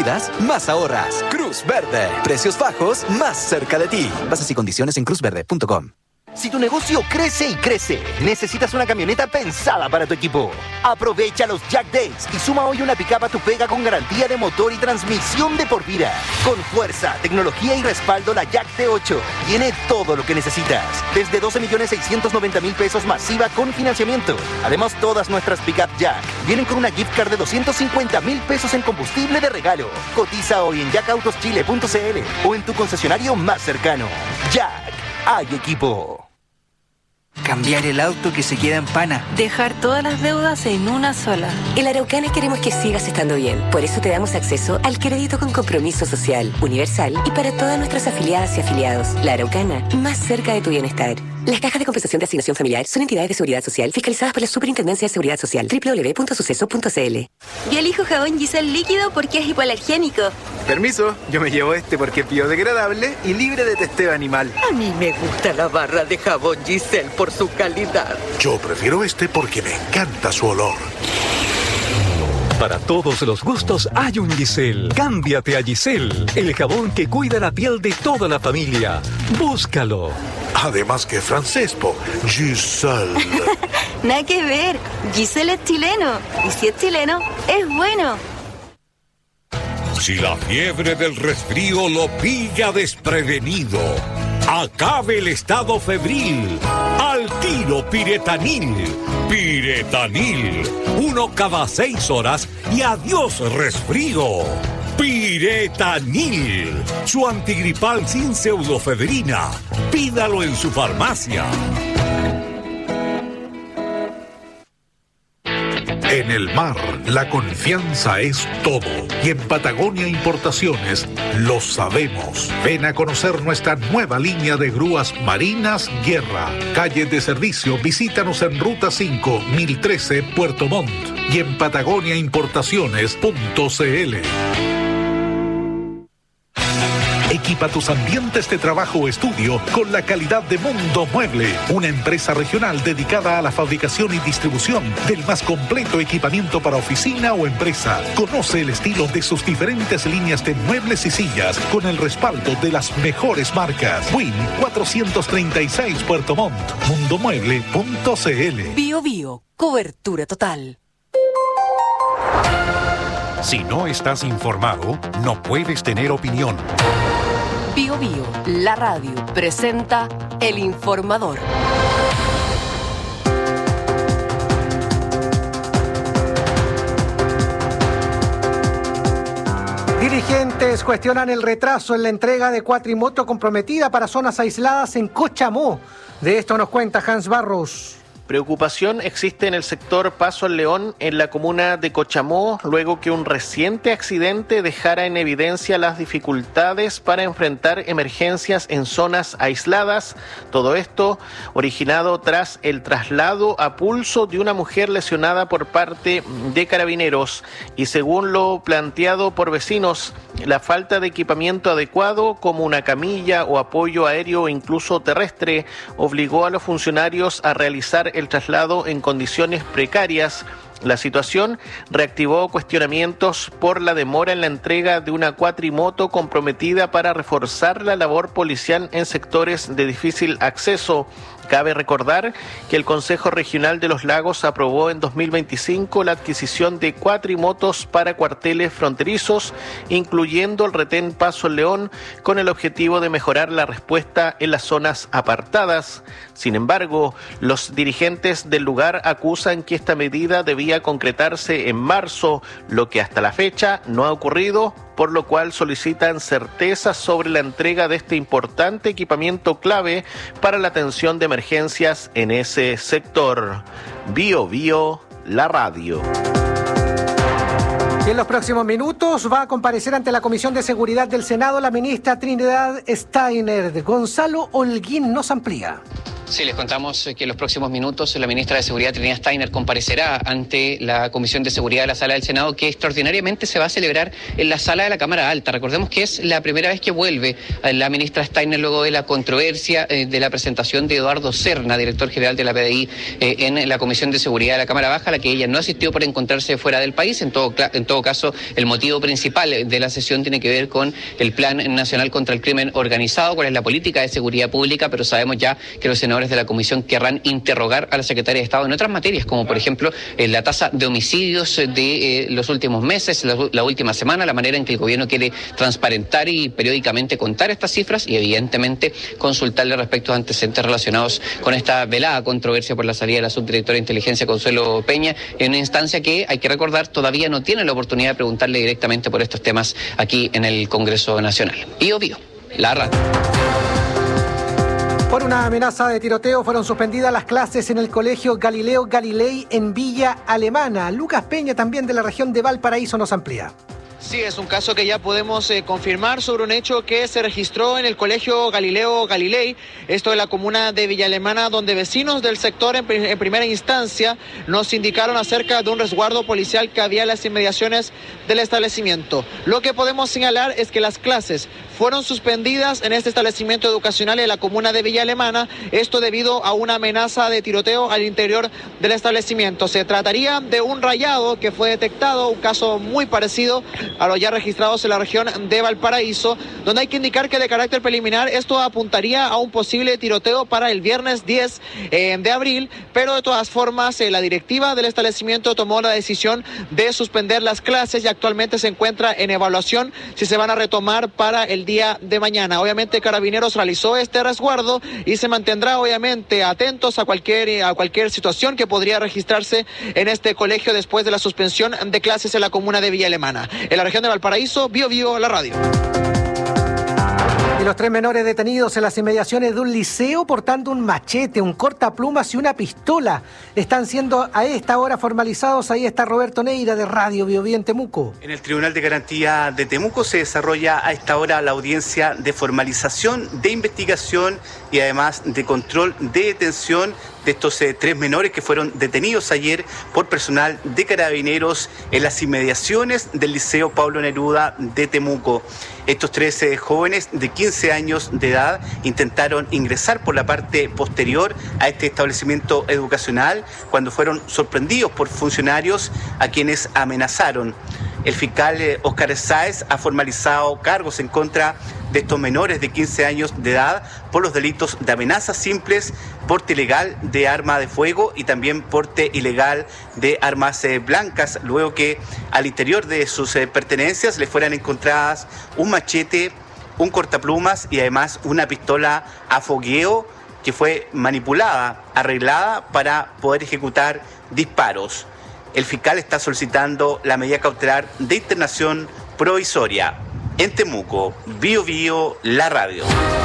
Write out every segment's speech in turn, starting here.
cuidas, más ahorras. Cruz Verde. Precios bajos, más cerca de ti. Bases y condiciones en cruzverde.com. Si tu negocio crece y crece, necesitas una camioneta pensada para tu equipo. Aprovecha los Jack Days y suma hoy una pickup a tu pega con garantía de motor y transmisión de por vida. Con fuerza, tecnología y respaldo, la Jack T8 tiene todo lo que necesitas. Desde 12.690.000 pesos masiva con financiamiento. Además, todas nuestras pickup Jack vienen con una gift card de 250.000 pesos en combustible de regalo. Cotiza hoy en jacautoschile.cl o en tu concesionario más cercano. Jack, hay equipo. Cambiar el auto que se queda en pana. Dejar todas las deudas en una sola. En Araucana queremos que sigas estando bien. Por eso te damos acceso al crédito con compromiso social, universal y para todas nuestras afiliadas y afiliados. La Araucana, más cerca de tu bienestar. Las cajas de compensación de asignación familiar son entidades de seguridad social fiscalizadas por la Superintendencia de Seguridad Social. www.suceso.cl. Yo elijo jabón Giselle líquido porque es hipoalergénico. Permiso, yo me llevo este porque es biodegradable y libre de testeo animal. A mí me gusta la barra de jabón Giselle por su calidad. Yo prefiero este porque me encanta su olor. Para todos los gustos hay un Giselle. Cámbiate a Giselle, el jabón que cuida la piel de toda la familia. Búscalo. Además que francesco, Giselle. Nada que ver, Giselle es chileno. Y si es chileno, es bueno. Si la fiebre del resfrío lo pilla desprevenido, acabe el estado febril. Al tiro Piretanil. Piretanil. 1 cada 6 horas y adiós resfrío. Piretanil. Su antigripal sin pseudofedrina. Pídalo en su farmacia. En el mar, la confianza es todo. Y en Patagonia Importaciones lo sabemos. Ven a conocer nuestra nueva línea de grúas marinas Guerra. Calle de servicio, visítanos en Ruta 5, 1013, Puerto Montt. Y en patagoniaimportaciones.cl. Equipa tus ambientes de trabajo o estudio con la calidad de Mundo Mueble, una empresa regional dedicada a la fabricación y distribución del más completo equipamiento para oficina o empresa. Conoce el estilo de sus diferentes líneas de muebles y sillas con el respaldo de las mejores marcas. Win 436 Puerto Montt. Mundomueble.cl. Bio Bio, cobertura total. Si no estás informado, no puedes tener opinión. Bio Bio, la radio, presenta El Informador. Dirigentes cuestionan el retraso en la entrega de cuatrimoto comprometida para zonas aisladas en Cochamó. De esto nos cuenta Hans Barros. Preocupación existe en el sector Paso al León, en la comuna de Cochamó, luego que un reciente accidente dejara en evidencia las dificultades para enfrentar emergencias en zonas aisladas. Todo esto originado tras el traslado a pulso de una mujer lesionada por parte de carabineros. Y según lo planteado por vecinos, la falta de equipamiento adecuado, como una camilla o apoyo aéreo o incluso terrestre, obligó a los funcionarios a realizar el traslado en condiciones precarias. La situación reactivó cuestionamientos por la demora en la entrega de una cuatrimoto comprometida para reforzar la labor policial en sectores de difícil acceso. Cabe recordar que el Consejo Regional de los Lagos aprobó en 2025 la adquisición de cuatrimotos para cuarteles fronterizos, incluyendo el retén Paso al León, con el objetivo de mejorar la respuesta en las zonas apartadas. Sin embargo, los dirigentes del lugar acusan que esta medida debía concretarse en marzo, lo que hasta la fecha no ha ocurrido, por lo cual solicitan certezas sobre la entrega de este importante equipamiento clave para la atención de emergencias en ese sector. Bio Bio, la radio. Y en los próximos minutos va a comparecer ante la Comisión de Seguridad del Senado la ministra Trinidad Steiner. Gonzalo Holguín nos amplía. Sí, les contamos que en los próximos minutos la ministra de Seguridad, Trinidad Steiner, comparecerá ante la Comisión de Seguridad de la Sala del Senado, que extraordinariamente se va a celebrar en la Sala de la Cámara Alta. Recordemos que es la primera vez que vuelve la ministra Steiner luego de la controversia de la presentación de Eduardo Serna, director general de la PDI, en la Comisión de Seguridad de la Cámara Baja, a la que ella no asistió por encontrarse fuera del país. En todo caso, el motivo principal de la sesión tiene que ver con el Plan Nacional contra el Crimen Organizado, cuál es la política de seguridad pública, pero sabemos ya que los senadores de la comisión querrán interrogar a la secretaria de Estado en otras materias, como por ejemplo la tasa de homicidios de los últimos meses, la última semana, la manera en que el gobierno quiere transparentar y periódicamente contar estas cifras y evidentemente consultarle respecto a antecedentes relacionados con esta velada controversia por la salida de la subdirectora de inteligencia Consuelo Peña, en una instancia que, hay que recordar, todavía no tiene la oportunidad de preguntarle directamente por estos temas aquí en el Congreso Nacional. Bio Bio, la radio. Por una amenaza de tiroteo fueron suspendidas las clases en el colegio Galileo Galilei en Villa Alemana. Lucas Peña, también de la región de Valparaíso, nos amplía. Sí, es un caso que ya podemos confirmar sobre un hecho que se registró en el colegio Galileo Galilei, esto de la comuna de Villa Alemana, donde vecinos del sector en primera instancia nos indicaron acerca de un resguardo policial que había en las inmediaciones del establecimiento. Lo que podemos señalar es que las clases fueron suspendidas en este establecimiento educacional en la comuna de Villa Alemana, esto debido a una amenaza de tiroteo al interior del establecimiento. Se trataría de un rayado que fue detectado, un caso muy parecido a los ya registrados en la región de Valparaíso, donde hay que indicar que de carácter preliminar esto apuntaría a un posible tiroteo para el viernes 10 de abril, pero de todas formas la directiva del establecimiento tomó la decisión de suspender las clases y actualmente se encuentra en evaluación si se van a retomar para el día de mañana. Obviamente Carabineros realizó este resguardo y se mantendrá obviamente atentos a cualquier situación que podría registrarse en este colegio después de la suspensión de clases en la comuna de Villa Alemana. En la región de Valparaíso, Bio Bio, la radio. Y los 3 menores detenidos en las inmediaciones de un liceo portando un machete, un cortaplumas y una pistola están siendo a esta hora formalizados. Ahí está Roberto Neira de Radio Bio Bio en Temuco. En el Tribunal de Garantía de Temuco se desarrolla a esta hora la audiencia de formalización, de investigación y además de control de detención de estos 3 menores que fueron detenidos ayer por personal de Carabineros en las inmediaciones del Liceo Pablo Neruda de Temuco. Estos 3 jóvenes de 15 años de edad intentaron ingresar por la parte posterior a este establecimiento educacional cuando fueron sorprendidos por funcionarios a quienes amenazaron. El fiscal Oscar Sáez ha formalizado cargos en contra de estos menores de 15 años de edad por los delitos de amenazas simples, porte ilegal de arma de fuego y también porte ilegal de armas blancas, luego que al interior de sus pertenencias le fueran encontradas un machete, un cortaplumas y además una pistola a fogueo que fue manipulada, arreglada para poder ejecutar disparos. El fiscal está solicitando la medida cautelar de internación provisoria. En Temuco, Bio Bio, la radio.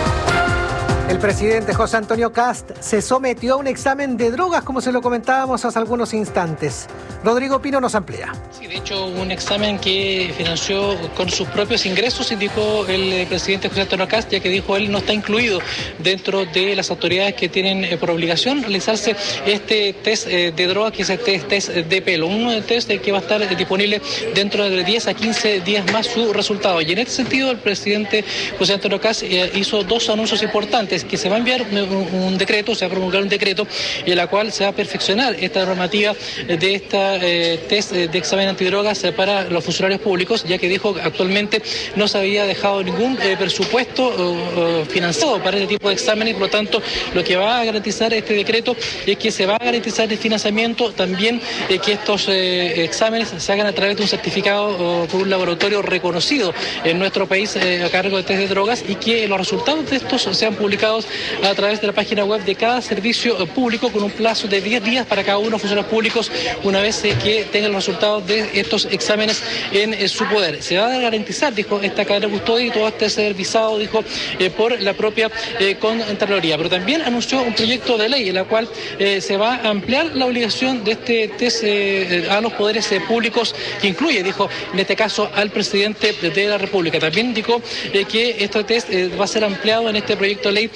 El presidente José Antonio Kast se sometió a un examen de drogas, como se lo comentábamos hace algunos instantes. Rodrigo Pino nos amplía. Sí, de hecho, un examen que financió con sus propios ingresos, indicó el presidente José Antonio Kast, ya que dijo él no está incluido dentro de las autoridades que tienen por obligación realizarse este test de droga, que es el test de pelo. Un test que va a estar disponible dentro de 10 a 15 días más su resultado. Y en este sentido, el presidente José Antonio Kast hizo 2 anuncios importantes, que se va a enviar un decreto, se va a promulgar un decreto en la cual se va a perfeccionar esta normativa de esta test de examen antidrogas para los funcionarios públicos, ya que dijo que actualmente no se había dejado ningún presupuesto financiado para este tipo de exámenes, y por lo tanto lo que va a garantizar este decreto es que se va a garantizar el financiamiento, también que estos exámenes se hagan a través de un certificado por un laboratorio reconocido en nuestro país a cargo de test de drogas, y que los resultados de estos sean publicados a través de la página web de cada servicio público con un plazo de 10 días para cada uno de los funcionarios públicos una vez que tengan los resultados de estos exámenes en su poder. Se va a garantizar, dijo, esta cadena de custodia y todo este ser visado, dijo, por la propia Contraloría. Pero también anunció un proyecto de ley en la cual se va a ampliar la obligación de este test a los poderes públicos, que incluye, dijo, en este caso al presidente de la República. También indicó que este test va a ser ampliado en este proyecto de ley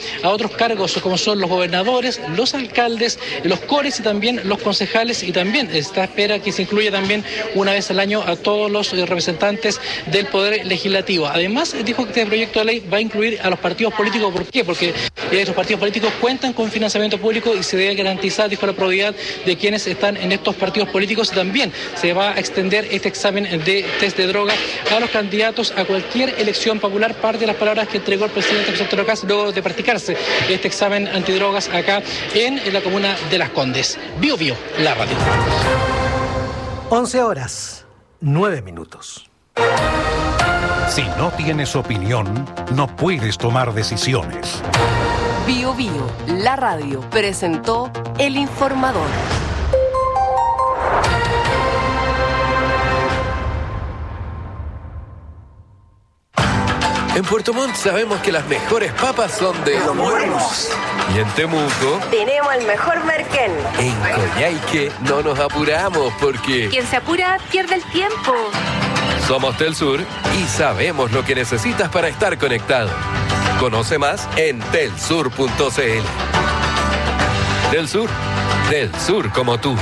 a otros cargos como son los gobernadores, los alcaldes, los cores y también los concejales, y también está espera que se incluya también una vez al año a todos los representantes del Poder Legislativo. Además, dijo que este proyecto de ley va a incluir a los partidos políticos. ¿Por qué? Porque los partidos políticos cuentan con financiamiento público y se debe garantizar, dijo, la probidad de quienes están en estos partidos políticos. También se va a extender este examen de test de droga a los candidatos a cualquier elección popular. Parte de las palabras que entregó el presidente José Antonio Kast luego de practicarse este examen antidrogas acá en la comuna de Las Condes. Bio Bio, la radio. 11:09. Si no tienes opinión, no puedes tomar decisiones. Bio Bio, la radio, presentó El Informador. En Puerto Montt sabemos que las mejores papas son de Los Buenos. Y en Temuco tenemos el mejor merquén. En Coyhaique no nos apuramos porque quien se apura pierde el tiempo. Somos Telsur y sabemos lo que necesitas para estar conectado. Conoce más en telsur.cl. Telsur, del sur como tú.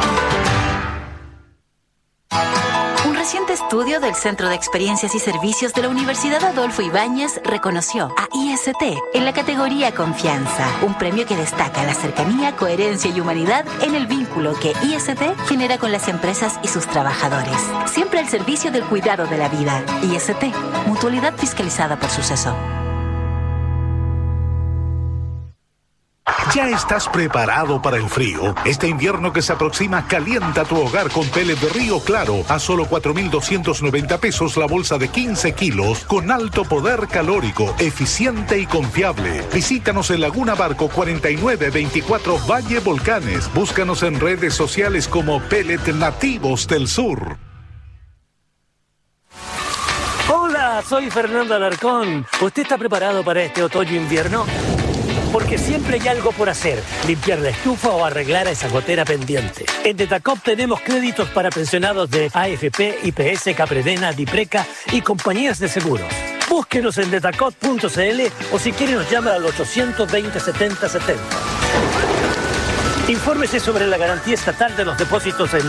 Un reciente estudio del Centro de Experiencias y Servicios de la Universidad Adolfo Ibáñez reconoció a IST en la categoría Confianza, un premio que destaca la cercanía, coherencia y humanidad en el vínculo que IST genera con las empresas y sus trabajadores. Siempre al servicio del cuidado de la vida. IST, mutualidad fiscalizada por Suceso. ¿Ya estás preparado para el frío? Este invierno que se aproxima, calienta tu hogar con pellet de Río Claro a solo 4.290 pesos la bolsa de 15 kilos con alto poder calórico, eficiente y confiable. Visítanos en Laguna Barco 4924 Valle Volcanes. Búscanos en redes sociales como Pellet Nativos del Sur. Hola, soy Fernando Alarcón. ¿Usted está preparado para este otoño-invierno? Porque siempre hay algo por hacer, limpiar la estufa o arreglar esa gotera pendiente. En Detacop tenemos créditos para pensionados de AFP, IPS, Capredena, Dipreca y compañías de seguros. Búsquenos en detacop.cl o si quiere nos llama al 820-7070. Infórmese sobre la garantía estatal de los depósitos en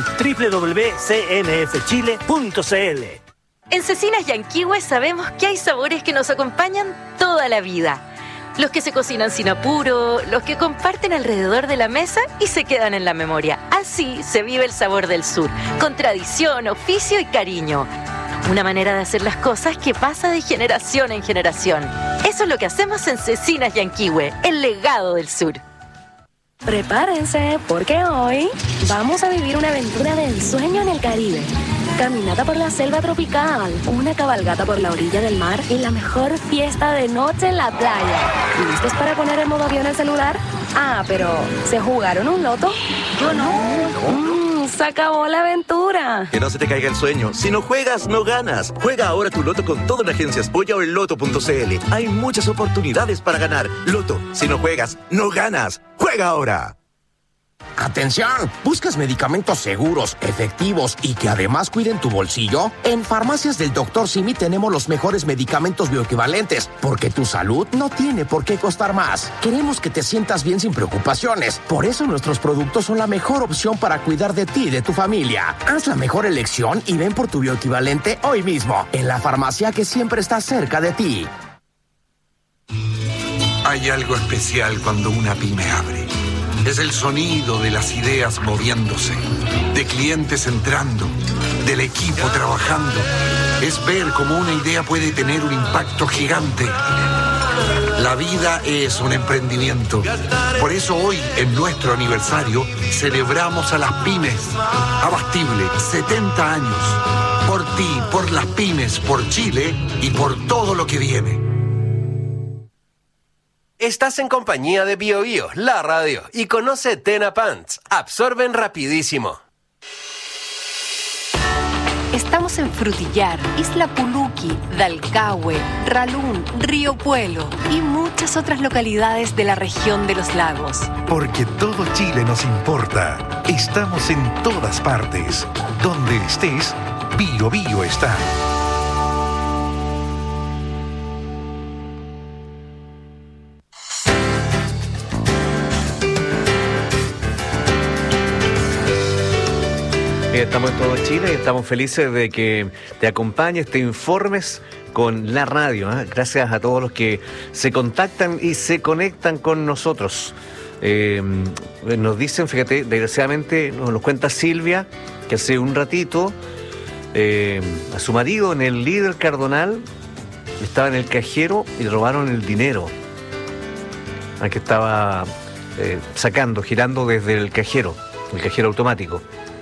www.cnfchile.cl. En Cecinas Yanquihue sabemos que hay sabores que nos acompañan toda la vida. Los que se cocinan sin apuro, los que comparten alrededor de la mesa y se quedan en la memoria. Así se vive el sabor del sur, con tradición, oficio y cariño. Una manera de hacer las cosas que pasa de generación en generación. Eso es lo que hacemos en Cecinas Yanquihue, el legado del sur. Prepárense, porque hoy vamos a vivir una aventura de ensueño en el Caribe. Caminata por la selva tropical, una cabalgata por la orilla del mar y la mejor fiesta de noche en la playa. ¿Listos para poner en modo avión el celular? Ah, pero ¿se jugaron un loto? Yo no. Se acabó la aventura. Que no se te caiga el sueño. Si no juegas, no ganas. Juega ahora tu loto con todas las agencias Polla o en loto.cl. Hay muchas oportunidades para ganar. Loto, si no juegas, no ganas. ¡Juega ahora! ¡Atención! ¿Buscas medicamentos seguros, efectivos y que además cuiden tu bolsillo? En Farmacias del Dr. Simi tenemos los mejores medicamentos bioequivalentes, porque tu salud no tiene por qué costar más. Queremos que te sientas bien sin preocupaciones. Por eso nuestros productos son la mejor opción para cuidar de ti y de tu familia. Haz la mejor elección y ven por tu bioequivalente hoy mismo, en la farmacia que siempre está cerca de ti. Hay algo especial cuando una pyme abre. Es el sonido de las ideas moviéndose, de clientes entrando, del equipo trabajando. Es ver cómo una idea puede tener un impacto gigante. La vida es un emprendimiento. Por eso hoy, en nuestro aniversario, celebramos a las pymes. Abastible, 70 años. Por ti, por las pymes, por Chile y por todo lo que viene. Estás en compañía de Bio Bio, la radio, y conoce Tena Pants. Absorben rapidísimo. Estamos en Frutillar, Isla Puluqui, Dalcahue, Ralún, Río Puelo y muchas otras localidades de la región de los lagos. Porque todo Chile nos importa. Estamos en todas partes. Donde estés, Bio Bio está. estamos en todo Chile y estamos felices de que te acompañes, te informes con la radio. Gracias a todos los que se contactan y se conectan con nosotros. Nos dicen, fíjate, desgraciadamente nos lo cuenta Silvia, que hace un ratito a su marido en el Líder Cardonal estaba en el cajero y robaron el dinero. Que estaba girando desde el cajero automático.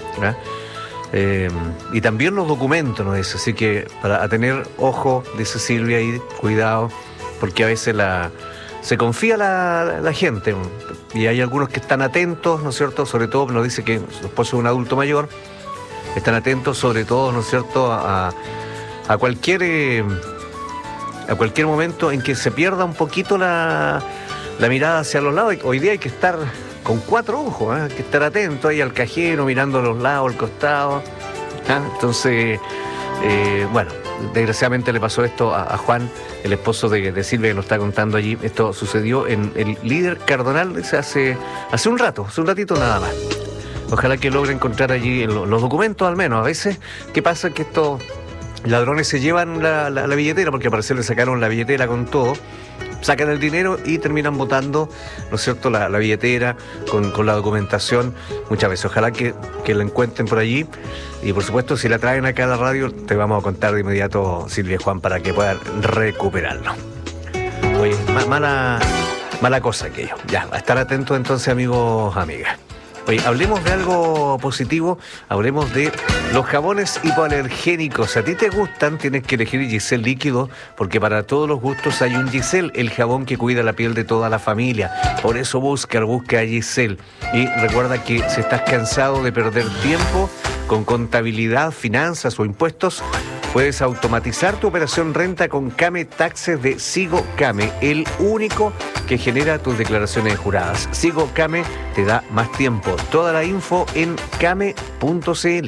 Y también los documentos, ¿no? Así que a tener ojo, dice Silvia, y cuidado, porque a veces se confía la gente, y hay algunos que están atentos, ¿no es cierto? Sobre todo nos dice que su esposo es un adulto mayor, están atentos sobre todo, ¿no es cierto?, a cualquier momento en que se pierda un poquito la mirada hacia los lados. Hoy día hay que estar con 4 ojos, hay que estar atento ahí al cajero, mirando a los lados, al costado. Entonces, bueno, desgraciadamente le pasó esto a Juan, el esposo de Silvia, que nos está contando allí. Esto sucedió en el Líder Cardonal hace un ratito nada más. Ojalá que logre encontrar allí los documentos al menos. A veces, ¿qué pasa? Que estos ladrones se llevan la billetera, porque al parecer le sacaron la billetera con todo, sacan el dinero y terminan botando, ¿no es cierto?, la billetera con la documentación muchas veces. Ojalá que la encuentren por allí, y por supuesto, si la traen acá a la radio, te vamos a contar de inmediato, Silvia y Juan, para que puedan recuperarlo. Oye, mala cosa aquello. Ya, a estar atentos entonces, amigos, amigas. Oye, hablemos de algo positivo, hablemos de los jabones hipoalergénicos. Si a ti te gustan, tienes que elegir Giselle líquido, porque para todos los gustos hay un Giselle, el jabón que cuida la piel de toda la familia. Por eso busca a Giselle. Y recuerda que si estás cansado de perder tiempo con contabilidad, finanzas o impuestos, puedes automatizar tu operación renta con Came Taxes de Sigo Came, el único que genera tus declaraciones juradas. Sigo Came te da más tiempo. Toda la info en came.cl.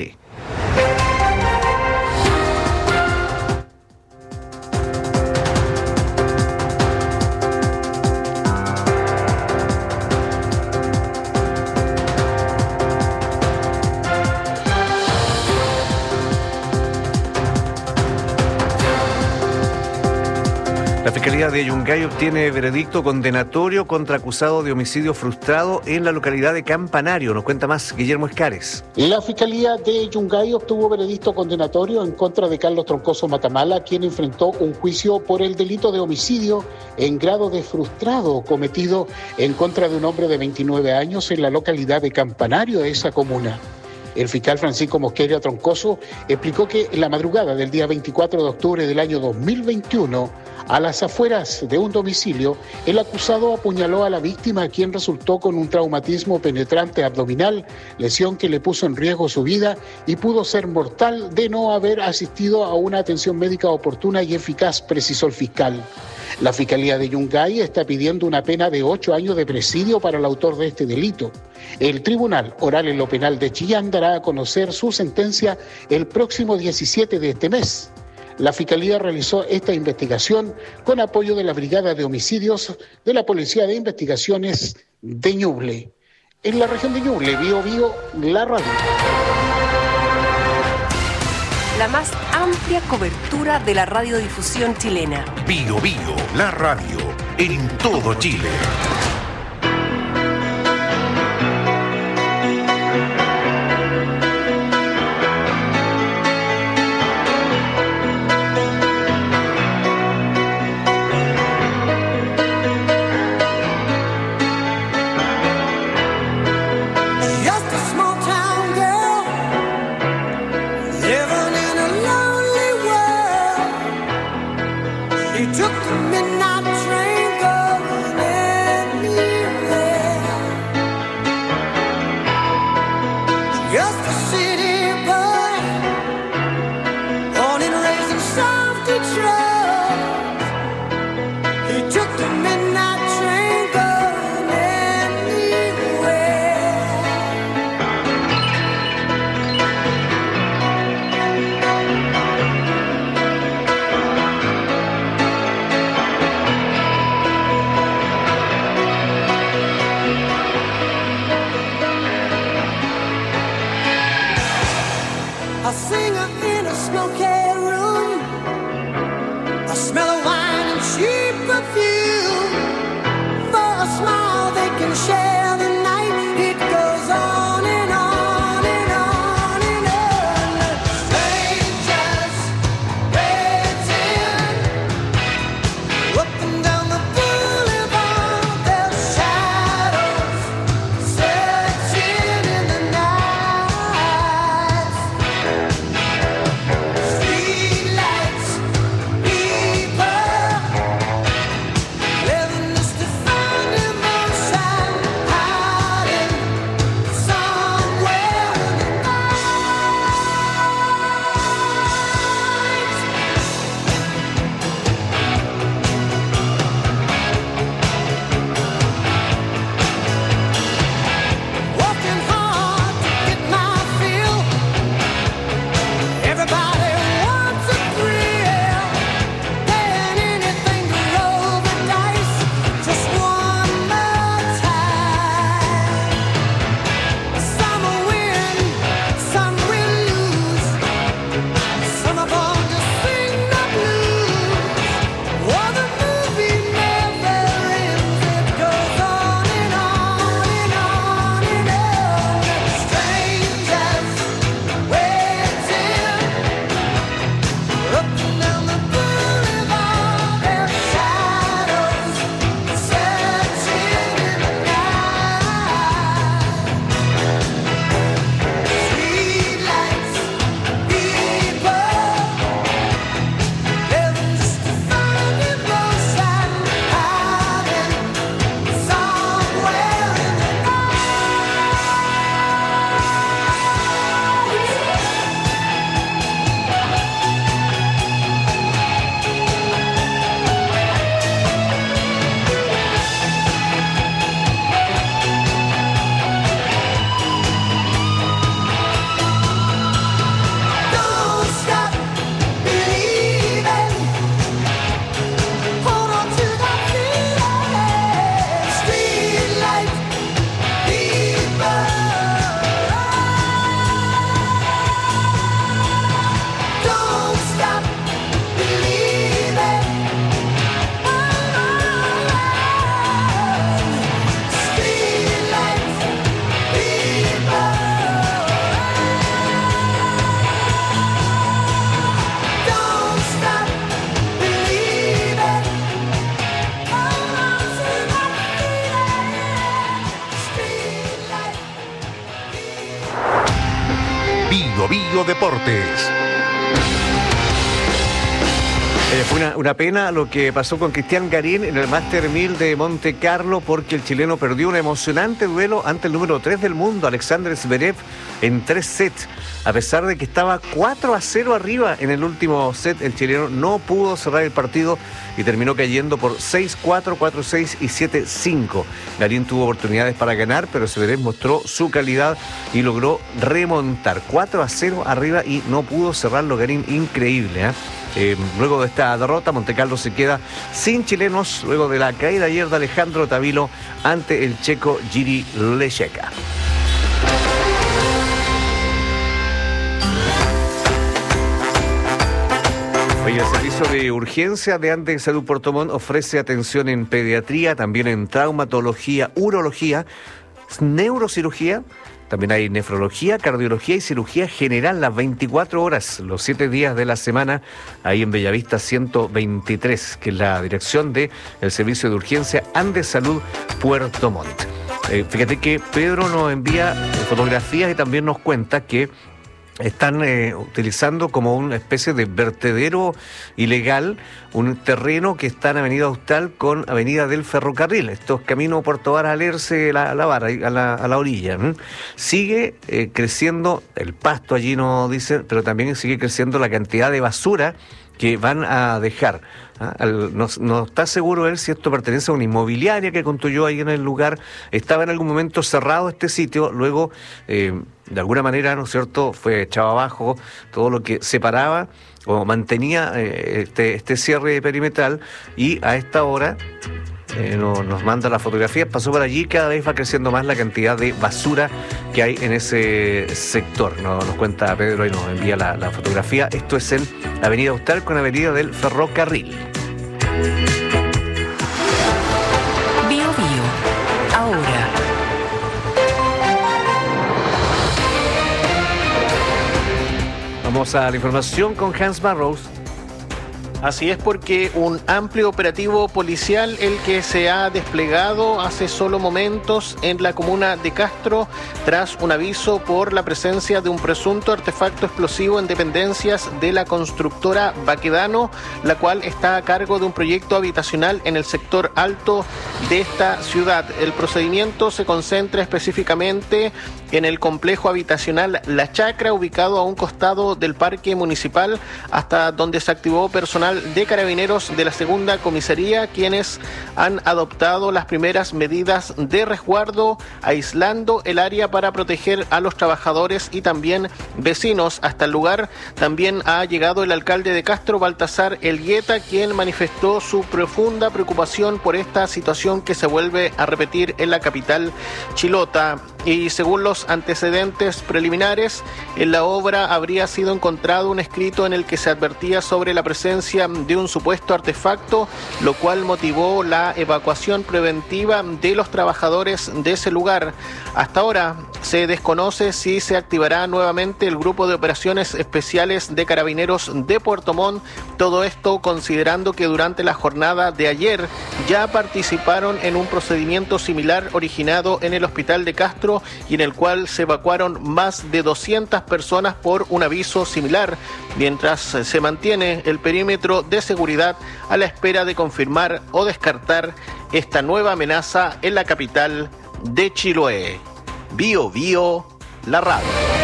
La Fiscalía de Yungay obtiene veredicto condenatorio contra acusado de homicidio frustrado en la localidad de Campanario. Nos cuenta más Guillermo Escares. La Fiscalía de Yungay obtuvo veredicto condenatorio en contra de Carlos Troncoso Matamala, quien enfrentó un juicio por el delito de homicidio en grado de frustrado cometido en contra de un hombre de 29 años en la localidad de Campanario de esa comuna. El fiscal Francisco Mosquera Troncoso explicó que en la madrugada del día 24 de octubre del año 2021, a las afueras de un domicilio, el acusado apuñaló a la víctima, quien resultó con un traumatismo penetrante abdominal, lesión que le puso en riesgo su vida y pudo ser mortal de no haber asistido a una atención médica oportuna y eficaz, precisó el fiscal. La Fiscalía de Yungay está pidiendo una pena de 8 años de presidio para el autor de este delito. El Tribunal Oral en lo Penal de Chillán dará a conocer su sentencia el próximo 17 de este mes. La Fiscalía realizó esta investigación con apoyo de la Brigada de Homicidios de la Policía de Investigaciones de Ñuble. En la región de Ñuble, Biobío, la radio. La más amplia cobertura de la radiodifusión chilena. Biobío, la radio, en todo Chile. smell of wine and cheap perfume. For a smile they can share the night. It goes on and on and on and on. Strangers waiting up and down the boulevard. Their shadows searching in the night. Streetlights, people living just to find emotion, hiding somewhere in the working hard to get my fill. Everybody wants a thrill, paying anything to roll the dice just one more time. Some will win, some will lose. Some of them just sing the blues. Oh, the movie never ends. It goes on and on and on and on. Strangers waiting up and down the boulevard. Their shadows searching in the night. Streetlights, people living just to find emotion, hiding somewhere in the Don't stop believing. Hold on to that feeling. Streetlight people. Don't stop believing. Streetlight people. Don't stop believing. Hold on to that feeling. Streetlight. Bio Bio Deportes. Fue una pena lo que pasó con Cristian Garín en el Master 1000 de Monte Carlo, porque el chileno perdió un emocionante duelo ante el número 3 del mundo, Alexander Zverev, en 3 sets. A pesar de que estaba 4-0 arriba en el último set, el chileno no pudo cerrar el partido y terminó cayendo por 6-4, 4-6 y 7-5. Garín tuvo oportunidades para ganar, pero Zverev mostró su calidad y logró remontar 4-0 arriba y no pudo cerrarlo. Garín, increíble, ¿eh? Luego de esta derrota, Montecarlo se queda sin chilenos luego de la caída ayer de Alejandro Tavilo ante el checo Jiří Lešeka. Oye, el servicio de urgencia de Andes Salud Puerto Montt ofrece atención en pediatría, también en traumatología, urología, neurocirugía. También hay nefrología, cardiología y cirugía general las 24 horas, los 7 días de la semana, ahí en Bellavista 123, que es la dirección del servicio de urgencia Andes Salud Puerto Montt. Fíjate que Pedro nos envía fotografías y también nos cuenta que están utilizando como una especie de vertedero ilegal un terreno que está en Avenida Austral con Avenida del Ferrocarril. Estos caminos Puerto Varas a Lerce, la Vara, a la orilla. Sigue creciendo el pasto, allí nos dicen, pero también sigue creciendo la cantidad de basura que van a dejar. No está seguro él si esto pertenece a una inmobiliaria que construyó ahí en el lugar. Estaba en algún momento cerrado este sitio, luego de alguna manera, ¿no es cierto?, fue echado abajo todo lo que separaba o mantenía este cierre perimetral, y a esta hora nos manda la fotografía, pasó por allí, cada vez va creciendo más la cantidad de basura que hay en ese sector. Nos cuenta Pedro y nos envía la fotografía. Esto es en Avenida Austral con Avenida del Ferrocarril. Bio Bio, ahora. Vamos a la información con Hans Barrows. Así es, porque un amplio operativo policial el que se ha desplegado hace solo momentos en la comuna de Castro tras un aviso por la presencia de un presunto artefacto explosivo en dependencias de la constructora Baquedano, la cual está a cargo de un proyecto habitacional en el sector alto de esta ciudad. El procedimiento se concentra específicamente en el complejo habitacional La Chacra, ubicado a un costado del parque municipal, hasta donde se activó personal de carabineros de la segunda comisaría, quienes han adoptado las primeras medidas de resguardo, aislando el área para proteger a los trabajadores y también vecinos. Hasta el lugar también ha llegado el alcalde de Castro, Baltasar Elgueta, quien manifestó su profunda preocupación por esta situación que se vuelve a repetir en la capital chilota. Y según los antecedentes preliminares, en la obra habría sido encontrado un escrito en el que se advertía sobre la presencia de un supuesto artefacto, lo cual motivó la evacuación preventiva de los trabajadores de ese lugar. Hasta ahora se desconoce si se activará nuevamente el grupo de operaciones especiales de carabineros de Puerto Montt. Todo esto considerando que durante la jornada de ayer ya participaron en un procedimiento similar originado en el hospital de Castro y en el cual se evacuaron más de 200 personas por un aviso similar, mientras se mantiene el perímetro de seguridad a la espera de confirmar o descartar esta nueva amenaza en la capital de Chiloé. Bio Bio, la radio.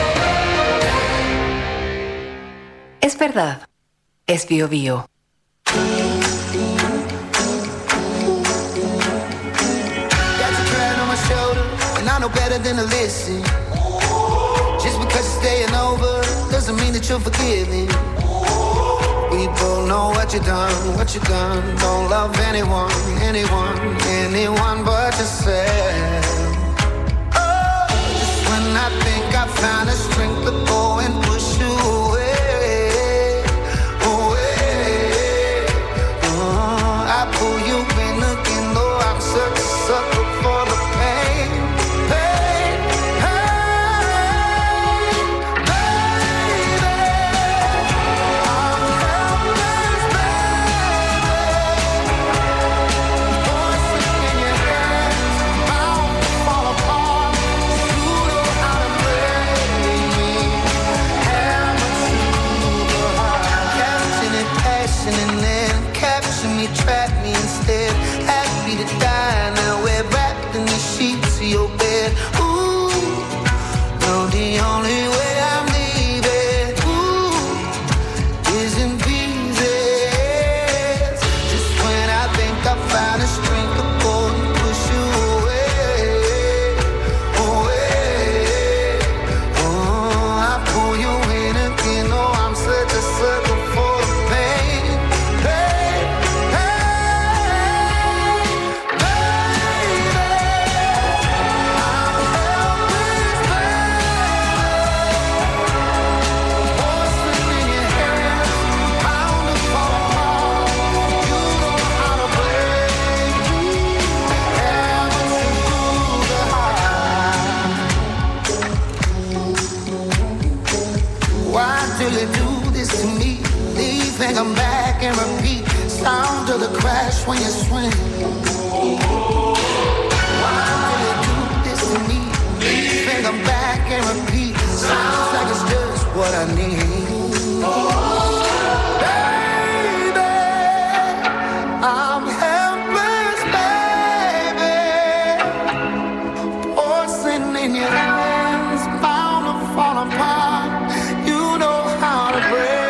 Es verdad, es Bio Bio. I know better than to listen. Just because you're staying over doesn't mean that you're forgiving. We both know what you done. Don't love anyone but yourself. Oh, just when I think I found the strength to go and push you away. I pull you in again, though I'm such a sucker for the pain. Trap me instead, happy to die. Now we're wrapped in the sheets of your bed. Ooh, no, the only way I'm leaving, is in pieces. Just when I think I found a strength to go and push you away. I pull you in again. Oh, I'm such a sucker for the pain. Think I'm back and repeat. Sound of the crash when you swing. Why do you do this to me? Think I'm back and repeat. Sounds like it's just what I need. Baby, I'm helpless, baby. Porcelain in your hands, bound to fall apart. You know how to break.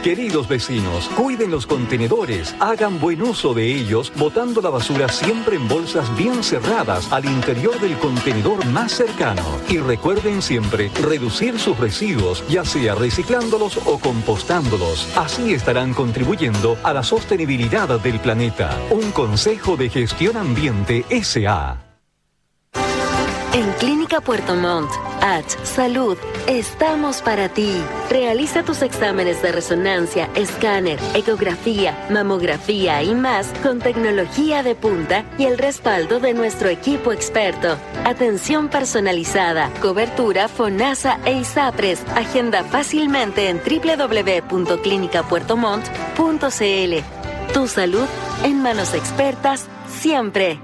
Queridos vecinos, cuiden los contenedores, hagan buen uso de ellos, botando la basura siempre en bolsas bien cerradas al interior del contenedor más cercano. Y recuerden siempre reducir sus residuos, ya sea reciclándolos o compostándolos. Así estarán contribuyendo a la sostenibilidad del planeta. Un consejo de Gestión Ambiente S.A. En Clínica Puerto Montt, Salud, estamos para ti. Realiza tus exámenes de resonancia, escáner, ecografía, mamografía y más con tecnología de punta y el respaldo de nuestro equipo experto. Atención personalizada, cobertura FONASA e ISAPRES. Agenda fácilmente en www.clinicapuertomont.cl. Tu salud en manos expertas siempre.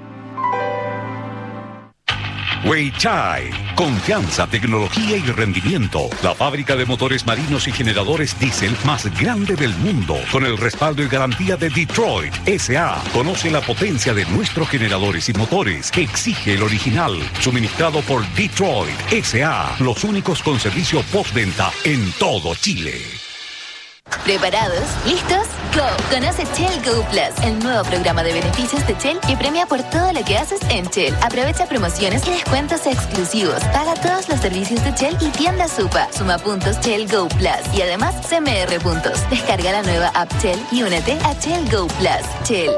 Weichai, confianza, tecnología y rendimiento. La fábrica de motores marinos y generadores diésel más grande del mundo, con el respaldo y garantía de Detroit S.A. Conoce la potencia de nuestros generadores y motores que exige el original, suministrado por Detroit S.A. Los únicos con servicio postventa en todo Chile. ¿Preparados? ¿Listos? ¡Go! Conoce Shell Go Plus, el nuevo programa de beneficios de Shell que premia por todo lo que haces en Shell. Aprovecha promociones y descuentos exclusivos. Paga todos los servicios de Shell y tienda Supa. Suma puntos Shell Go Plus y además CMR puntos. Descarga la nueva app Shell y únete a Shell Go Plus. Shell.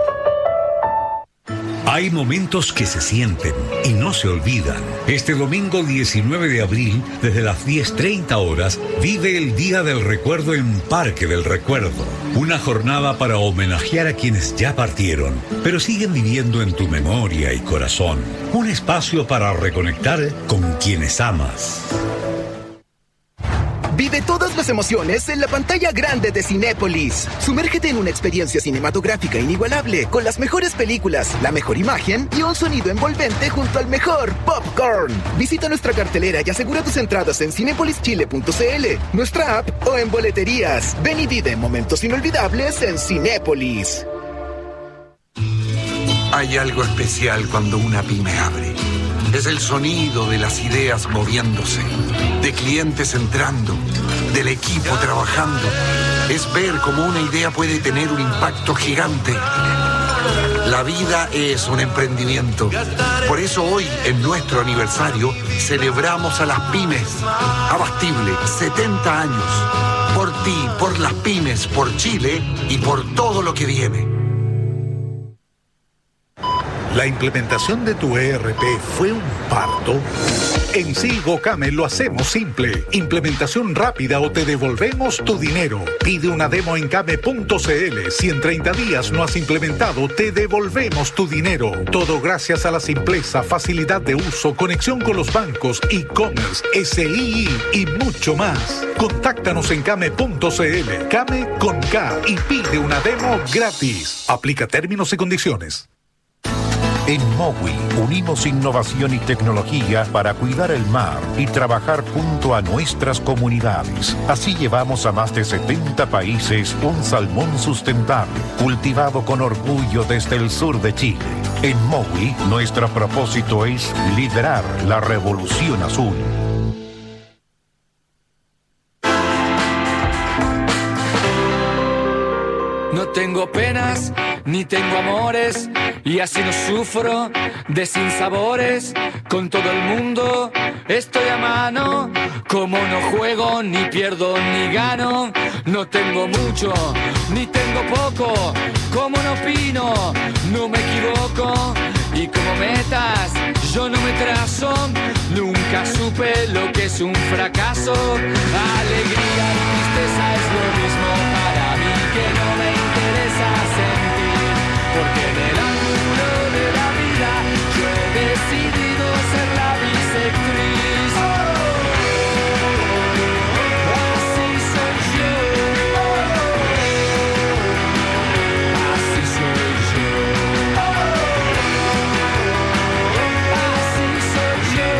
Hay momentos que se sienten y no se olvidan. Este domingo 19 de abril, desde las 10:30 horas, vive el Día del Recuerdo en Parque del Recuerdo. Una jornada para homenajear a quienes ya partieron, pero siguen viviendo en tu memoria y corazón. Un espacio para reconectar con quienes amas. Vive todas las emociones en la pantalla grande de Cinépolis. Sumérgete en una experiencia cinematográfica inigualable, con las mejores películas, la mejor imagen y un sonido envolvente junto al mejor popcorn. Visita nuestra cartelera y asegura tus entradas en cinepolischile.cl, nuestra app o en boleterías. Ven y vive momentos inolvidables en Cinépolis. Hay algo especial cuando una pyme abre. Es el sonido de las ideas moviéndose, de clientes entrando, del equipo trabajando. Es ver cómo una idea puede tener un impacto gigante. La vida es un emprendimiento. Por eso hoy, en nuestro aniversario, celebramos a las pymes. Abastible, 70 años. Por ti, por las pymes, por Chile y por todo lo que viene. ¿La implementación de tu ERP fue un parto? En Silgocame lo hacemos simple. Implementación rápida o te devolvemos tu dinero. Pide una demo en came.cl. Si en 30 días no has implementado, te devolvemos tu dinero. Todo gracias a la simpleza, facilidad de uso, conexión con los bancos, e-commerce, SII y mucho más. Contáctanos en came.cl. Came con K y pide una demo gratis. Aplica términos y condiciones. En Mowi unimos innovación y tecnología para cuidar el mar y trabajar junto a nuestras comunidades. Así llevamos a más de 70 países un salmón sustentable, cultivado con orgullo desde el sur de Chile. En Mowi, nuestro propósito es liderar la revolución azul. No tengo penas, ni tengo amores, y así no sufro de sinsabores. Con todo el mundo estoy a mano, como no juego, ni pierdo, ni gano. No tengo mucho, ni tengo poco, como no opino, no me equivoco. Y como metas, yo no me trazo, nunca supe lo que es un fracaso. Alegría y tristeza es lo mismo para mí, que no me interesa sentir, porque en el ángulo de la vida yo he decidido ser la bisectriz. Así soy yo, así soy yo, así soy yo,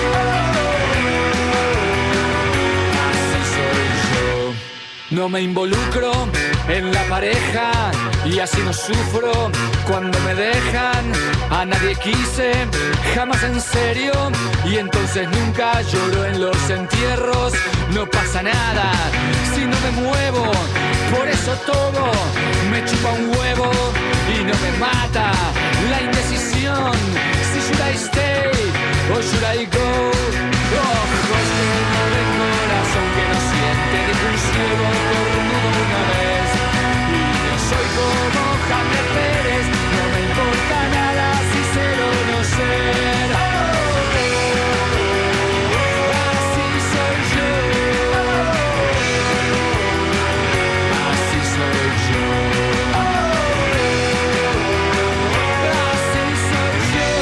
así soy yo. No me involucro en la pareja y así no sufro cuando me dejan. A nadie quise, jamás en serio, y entonces nunca lloro en los entierros. No pasa nada si no me muevo, Por eso todo me chupa un huevo y no me mata la indecisión. Si should I stay or should I go? Ojos llenos de corazón que no siente, dijo un ciego cornudo una vez. Y yo soy como Jaime Pérez, no me importa nada si ser o no ser. Así soy yo. Así soy yo. Así soy yo.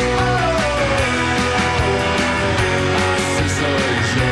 Así soy yo.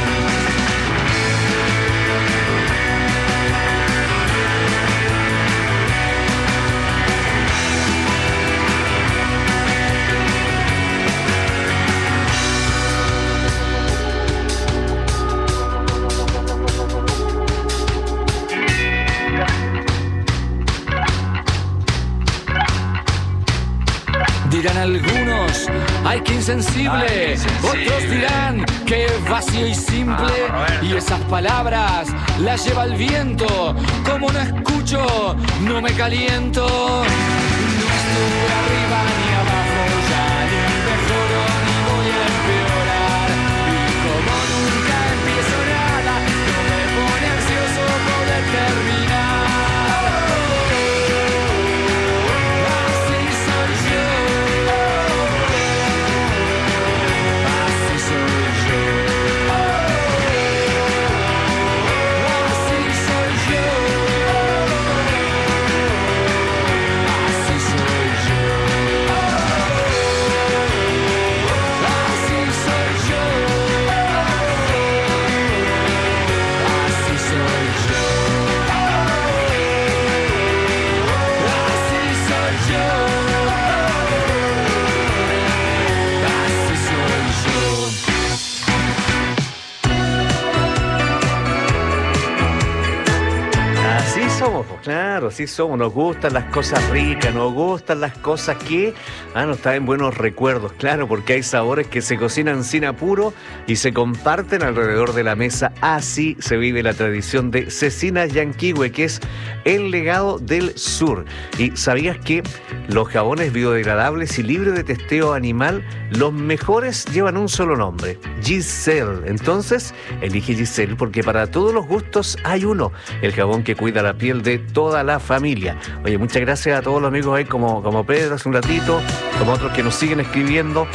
Dirán algunos, ay que insensible, otros dirán que es vacío y simple, y esas palabras las lleva el viento, como no escucho, no me caliento, no estuve arriba ni abajo, ya ni mejoro ni voy a empeorar, y como nunca empiezo nada, no me pone ansioso poder terminar. Somos, pues, claro, así somos, nos gustan las cosas ricas, nos gustan las cosas que nos traen buenos recuerdos, claro, porque hay sabores que se cocinan sin apuro y se comparten alrededor de la mesa. Así se vive la tradición de Cecinas Yanquihue, que es el legado del sur. Y ¿sabías que los jabones biodegradables y libres de testeo animal, los mejores llevan un solo nombre? Giselle. Entonces, elige Giselle porque para todos los gustos hay uno, el jabón que cuida la piel de toda la familia. Oye, muchas gracias a todos los amigos ahí como Pedro hace un ratito, como otros que nos siguen escribiendo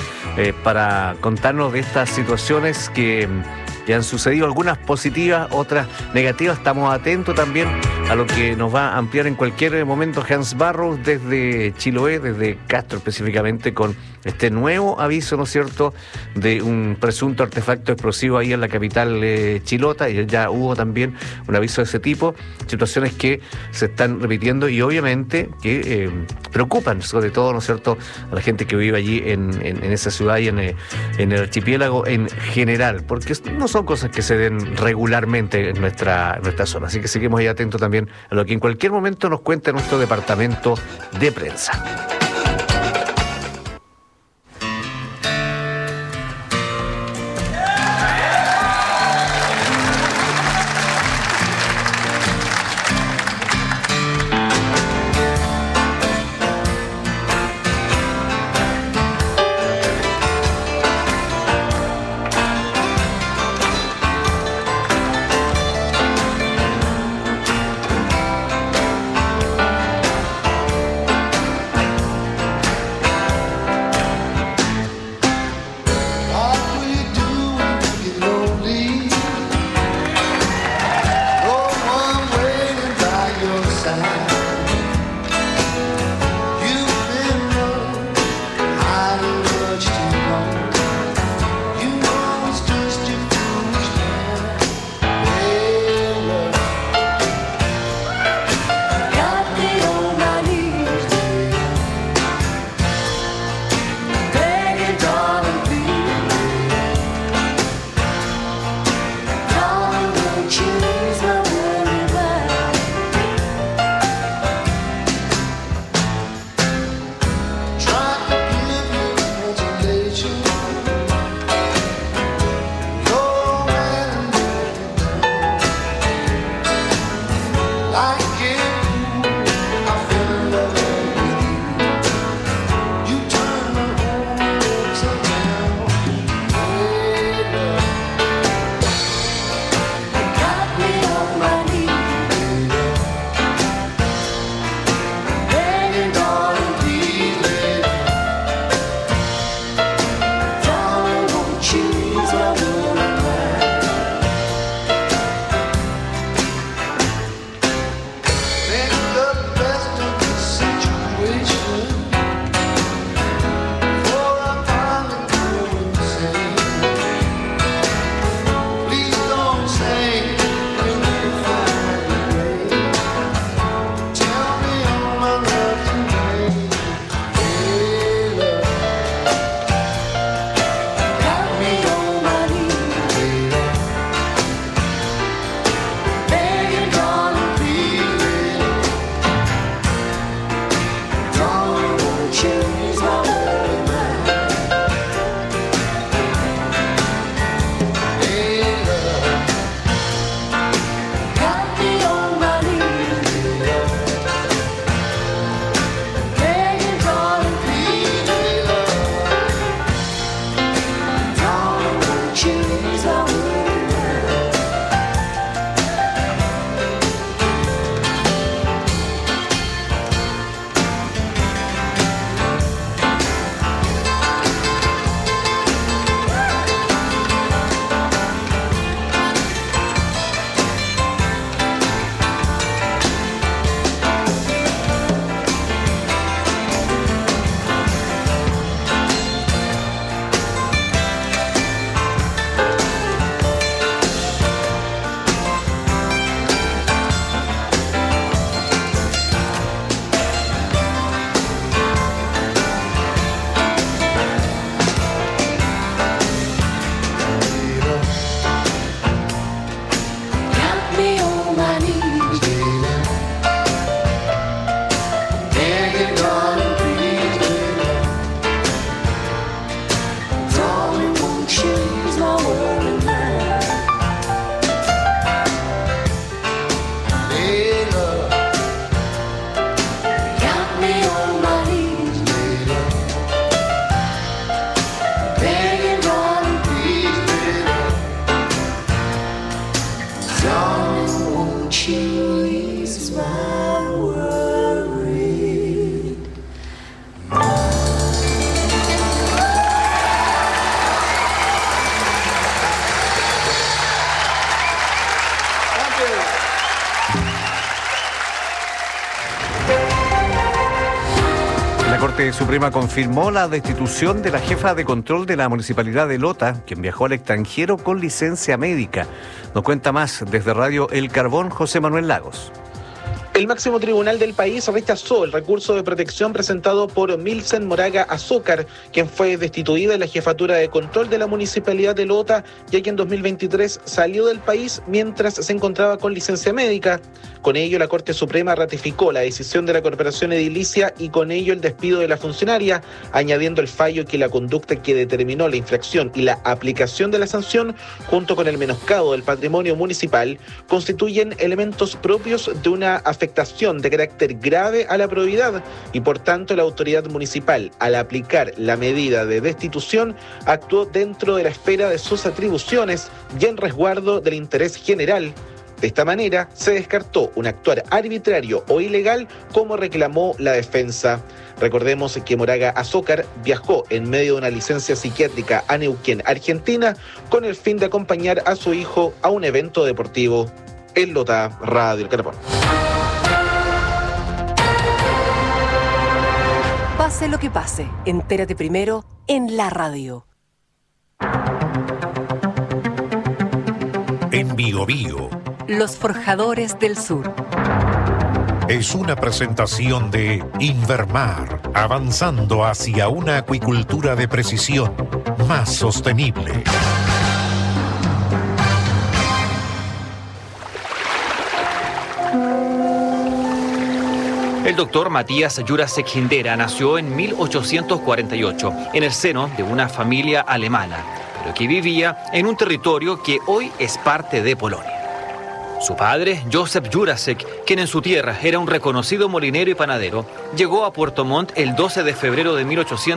para contarnos de estas situaciones que han sucedido, algunas positivas, otras negativas. Estamos atentos también a lo que nos va a ampliar en cualquier momento Hans Barrows desde Chiloé, desde Castro específicamente, con este nuevo aviso, ¿no es cierto?, de un presunto artefacto explosivo ahí en la capital chilota, y ya hubo también un aviso de ese tipo, situaciones que se están repitiendo y obviamente que preocupan, sobre todo, ¿no es cierto?, a la gente que vive allí en esa ciudad y en el archipiélago en general, porque no son cosas que se den regularmente en nuestra zona, así que seguimos ahí atentos también a lo que en cualquier momento nos cuenta nuestro departamento de prensa. Corte Suprema confirmó la destitución de la jefa de control de la Municipalidad de Lota, quien viajó al extranjero con licencia médica. Nos cuenta más desde Radio El Carbón, José Manuel Lagos. El máximo tribunal del país rechazó el recurso de protección presentado por Milsen Moraga Azúcar, quien fue destituida de la jefatura de control de la Municipalidad de Lota, ya que en 2023 salió del país mientras se encontraba con licencia médica. Con ello, la Corte Suprema ratificó la decisión de la Corporación Edilicia y con ello el despido de la funcionaria, añadiendo el fallo que la conducta que determinó la infracción y la aplicación de la sanción, junto con el menoscabo del patrimonio municipal, constituyen elementos propios de una afectación de carácter grave a la probidad y por tanto la autoridad municipal, al aplicar la medida de destitución, actuó dentro de la esfera de sus atribuciones y en resguardo del interés general. De esta manera se descartó un actuar arbitrario o ilegal como reclamó la defensa. Recordemos que Moraga Azúcar viajó en medio de una licencia psiquiátrica a Neuquén, Argentina, con el fin de acompañar a su hijo a un evento deportivo. En Lota, Radio El Carbón. Pase lo que pase, entérate primero en la radio. En Bio Bio. Los Forjadores del Sur. Es una presentación de Invermar, avanzando hacia una acuicultura de precisión más sostenible. El doctor Matías Jurasek Hindera nació en 1848 en el seno de una familia alemana, pero que vivía en un territorio que hoy es parte de Polonia. Su padre, Joseph Jurasek, quien en su tierra era un reconocido molinero y panadero, llegó a Puerto Montt el 12 de febrero de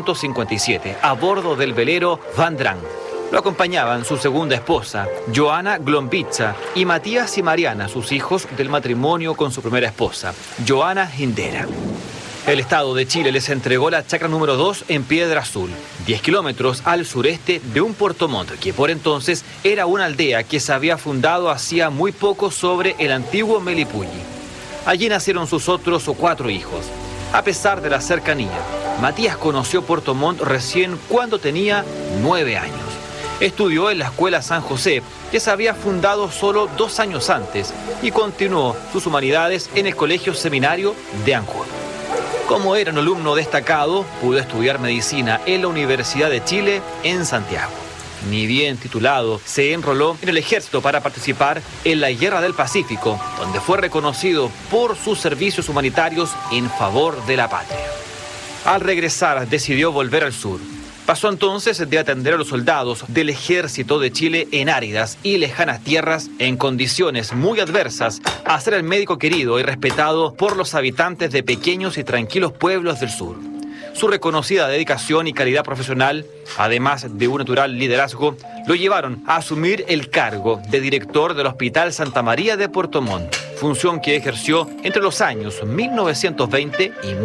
1857 a bordo del velero Van Drang. Lo acompañaban su segunda esposa, Johanna Glombica, y Matías y Mariana, sus hijos del matrimonio con su primera esposa, Johanna Hindera. El Estado de Chile les entregó la chacra número 2 en Piedra Azul, 10 kilómetros al sureste de un Puerto Montt, que por entonces era una aldea que se había fundado hacía muy poco sobre el antiguo Melipulli. Allí nacieron sus otros 4 hijos. A pesar de la cercanía, Matías conoció Puerto Montt recién cuando tenía 9 años. Estudió en la Escuela San José, que se había fundado solo 2 años antes, y continuó sus humanidades en el Colegio Seminario de Ancud. Como era un alumno destacado, pudo estudiar medicina en la Universidad de Chile en Santiago. Ni bien titulado, se enroló en el ejército para participar en la Guerra del Pacífico, donde fue reconocido por sus servicios humanitarios en favor de la patria. Al regresar, decidió volver al sur. Pasó entonces de atender a los soldados del Ejército de Chile en áridas y lejanas tierras en condiciones muy adversas a ser el médico querido y respetado por los habitantes de pequeños y tranquilos pueblos del sur. Su reconocida dedicación y calidad profesional, además de un natural liderazgo, lo llevaron a asumir el cargo de director del Hospital Santa María de Puerto Montt, función que ejerció entre los años 1920 y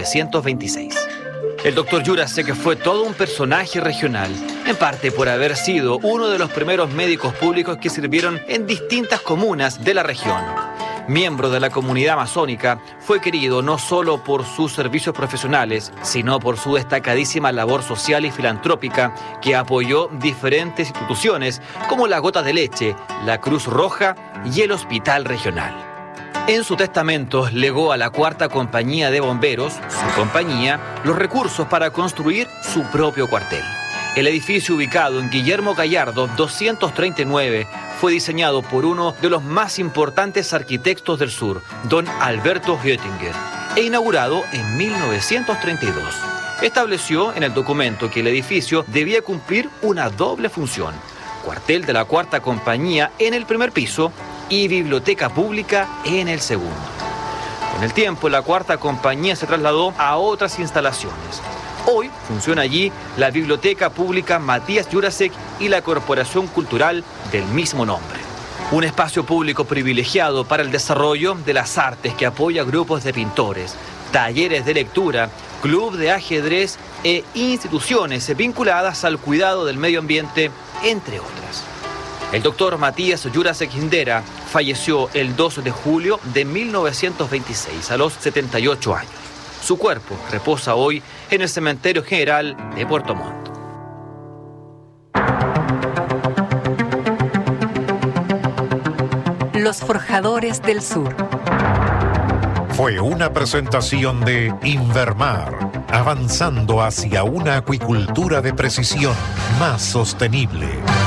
1926. El doctor Jurasek fue todo un personaje regional, en parte por haber sido uno de los primeros médicos públicos que sirvieron en distintas comunas de la región. Miembro de la comunidad masónica, fue querido no solo por sus servicios profesionales, sino por su destacadísima labor social y filantrópica que apoyó diferentes instituciones como la Gota de Leche, la Cruz Roja y el Hospital Regional. En su testamento legó a la 4ª Compañía de Bomberos, su compañía, los recursos para construir su propio cuartel. El edificio ubicado en Guillermo Gallardo 239 fue diseñado por uno de los más importantes arquitectos del sur, don Alberto Oettinger, e inaugurado en 1932. Estableció en el documento que el edificio debía cumplir una doble función: cuartel de la 4ª Compañía en el primer piso y biblioteca pública en el segundo. Con el tiempo, la 4ª Compañía se trasladó a otras instalaciones. Hoy funciona allí la Biblioteca Pública Matías Jurasek y la Corporación Cultural del mismo nombre. Un espacio público privilegiado para el desarrollo de las artes que apoya grupos de pintores, talleres de lectura, club de ajedrez e instituciones vinculadas al cuidado del medio ambiente, entre otras. El doctor Matías Jurasek Hindera falleció el 2 de julio de 1926 a los 78 años. Su cuerpo reposa hoy en el Cementerio General de Puerto Montt. Los Forjadores del Sur. Fue una presentación de Invermar, avanzando hacia una acuicultura de precisión más sostenible.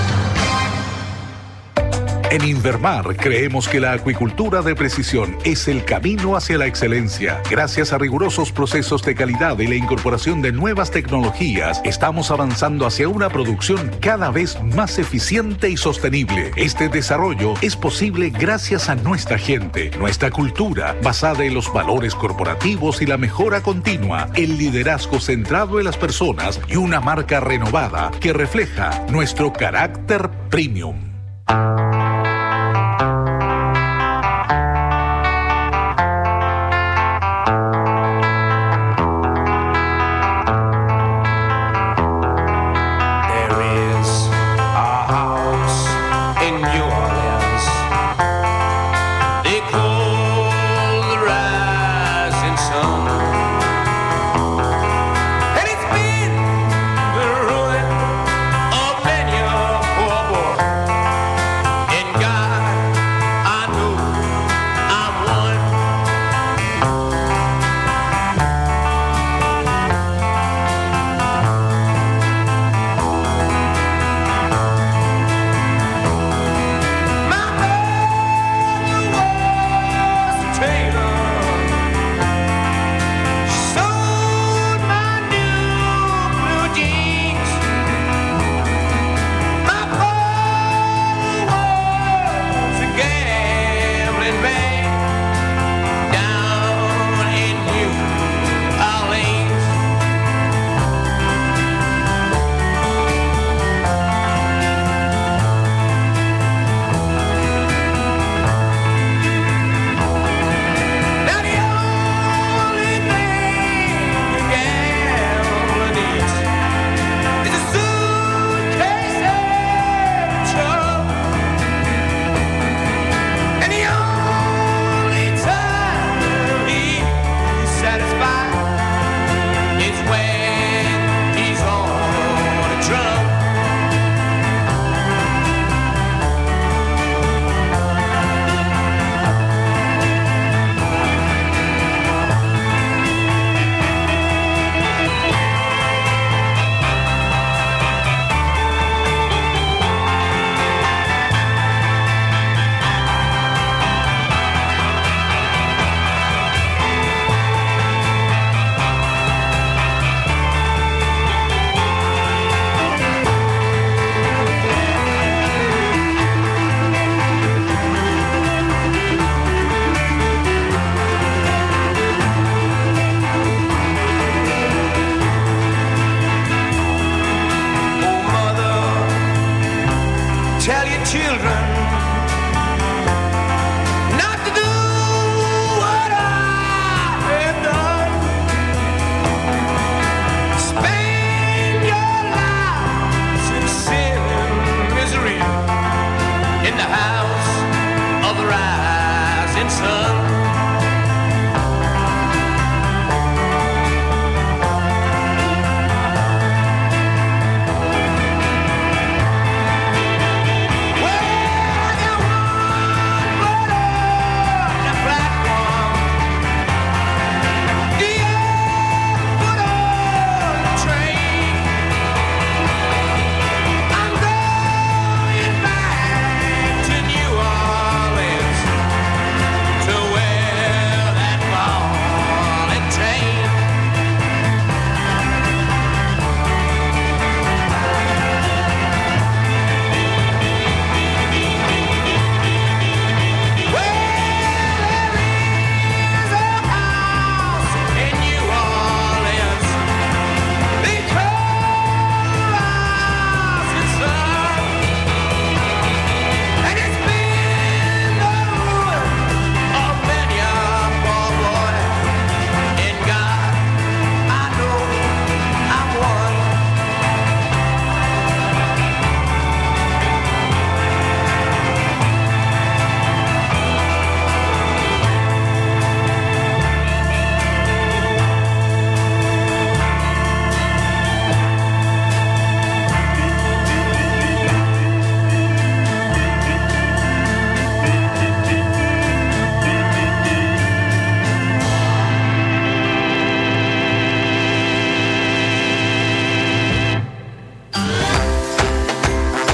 En Invermar creemos que la acuicultura de precisión es el camino hacia la excelencia. Gracias a rigurosos procesos de calidad y la incorporación de nuevas tecnologías, estamos avanzando hacia una producción cada vez más eficiente y sostenible. Este desarrollo es posible gracias a nuestra gente, nuestra cultura, basada en los valores corporativos y la mejora continua, el liderazgo centrado en las personas y una marca renovada que refleja nuestro carácter premium.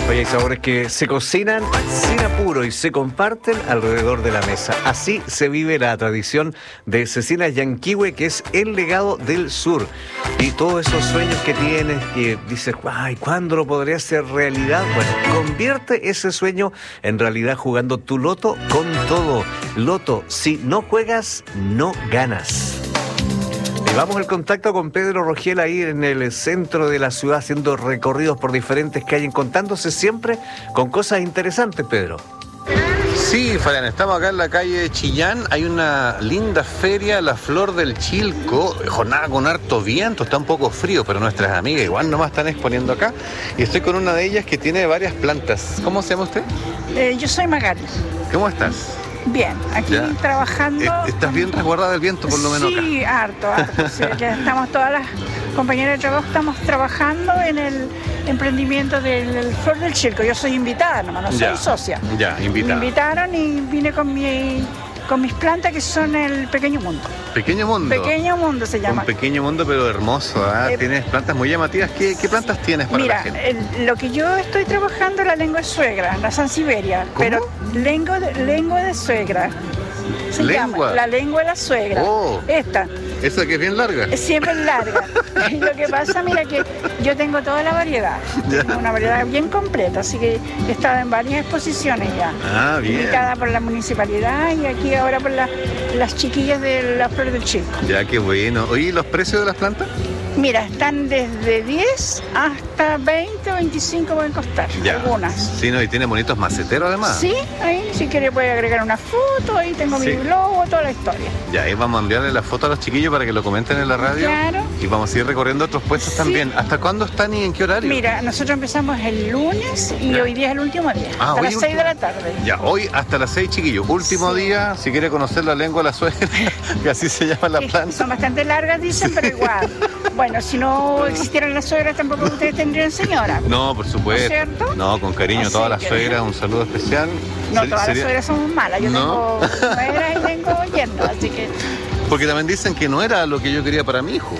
Oye, hay sabores que se cocinan sin apuro y se comparten alrededor de la mesa. Así se vive la tradición de Cecinas Yanquihue, que es el legado del sur. Y todos esos sueños que tienes, que dices, ay, ¿cuándo lo podré hacer realidad? Bueno, convierte ese sueño en realidad jugando tu loto con todo. Loto, si no juegas, no ganas. Y vamos al contacto con Pedro Rogel ahí en el centro de la ciudad, haciendo recorridos por diferentes calles, contándose siempre con cosas interesantes, Pedro. Sí, Fabián, estamos acá en la calle de Chillán, hay una linda feria, la Flor del Chilco, jornada con harto viento, está un poco frío, pero nuestras amigas igual nomás están exponiendo acá, y estoy con una de ellas que tiene varias plantas. ¿Cómo se llama usted? Yo soy Magali. ¿Cómo estás? Bien, aquí Ya. trabajando. ¿Estás bien resguardada del viento por lo menos acá? Sí, harto. Sí, ya estamos todas las compañeras de trabajo, estamos trabajando en el emprendimiento del Flor del Chilco. Yo soy invitada nomás, no soy Ya. socia. Ya, Me invitada. invitaron y vine con mis plantas que son el Pequeño Mundo. Pequeño mundo. Pequeño Mundo se llama. Un pequeño mundo pero hermoso, ¿ah? Tienes plantas muy llamativas. ¿Qué plantas tienes para Mira, la gente? lo que yo estoy trabajando es la lengua de suegra, la Sansevieria, pero lengua de suegra. Se ¿Lengua? llama la lengua de la suegra. Oh. Esta. Esa que es bien larga. Es siempre larga. Y lo que pasa, mira que yo tengo toda la variedad. Tengo una variedad bien completa, así que he estado en varias exposiciones ya. Ah, bien. Invitada por la municipalidad y aquí ahora por las chiquillas de la Flor del Chilco. Ya, qué bueno. Oye, ¿y los precios de las plantas? Mira, están desde 10 hasta 20 o 25 pueden costar. Ya. Algunas. Sí, no, y tiene bonitos maceteros además. Sí, ahí si quiere puede agregar una foto, ahí tengo Sí. mi blog, toda la historia. Ya, ahí vamos a enviarle la foto a los chiquillos para que lo comenten en la radio. Claro. Y vamos a ir recorriendo otros puestos también. ¿Hasta cuándo están y en qué horario? Mira, nosotros empezamos el lunes y Ya. hoy día es el último día, Ah, hasta hoy las 6 de la tarde. Ya, hoy hasta las 6, chiquillos. Último día, si quiere conocer la lengua de la suegra, que así se llama la planta. Son bastante largas, dicen, pero igual. Bueno, si no existieran las suegras, tampoco ustedes tendrían señora. No, por supuesto. ¿No es cierto? No, con cariño a Así todas las que- suegras, un saludo especial. No, Ser- todas las sería- suegras son malas. Yo ¿No? tengo suegras y tengo yernos, así que Porque también dicen que no era lo que yo quería para mi hijo.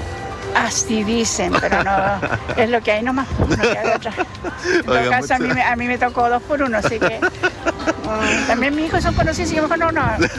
así dicen, pero no, es lo que hay nomás. No queda de otra. En todo Oiga, caso, a mí me tocó 2 por 1, así que también mis hijos son conocidos y que mejor no.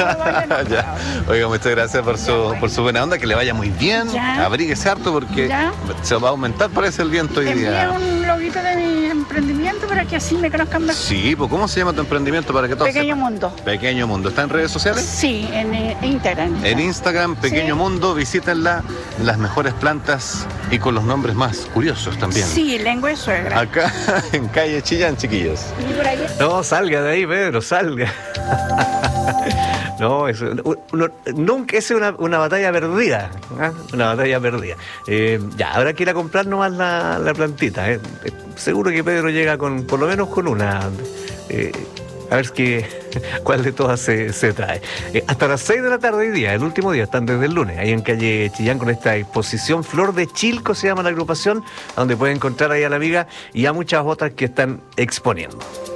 Ya. Oiga, muchas gracias por su buena onda, que le vaya muy bien. Ya. Abríguese harto porque Ya. se va a aumentar, parece, el viento hoy Envíe día. un loguito de mi emprendimiento para que así me conozcan más. Sí, pues ¿cómo se llama tu emprendimiento para que todos Pequeño sepan? Mundo. Pequeño Mundo. ¿Está en redes sociales? Sí, en Instagram. En Instagram, Pequeño Sí. Mundo, visítenla, las mejores plantas y con los nombres más curiosos también. Sí, lengua de suegra. Acá en calle Chillán, chiquillos. Y por ahí. No, salga de ahí, Pedro, salga. No, nunca es una batalla perdida. ¿Ah? Una batalla perdida. Ya, habrá que ir a comprar nomás la plantita. Seguro que Pedro llega por lo menos con una. A ver cuál de todas se trae. Hasta las 6 de la tarde hoy día, el último día, están desde el lunes, ahí en calle Chillán con esta exposición Flor de Chilco, se llama la agrupación, donde pueden encontrar ahí a la amiga y a muchas otras que están exponiendo.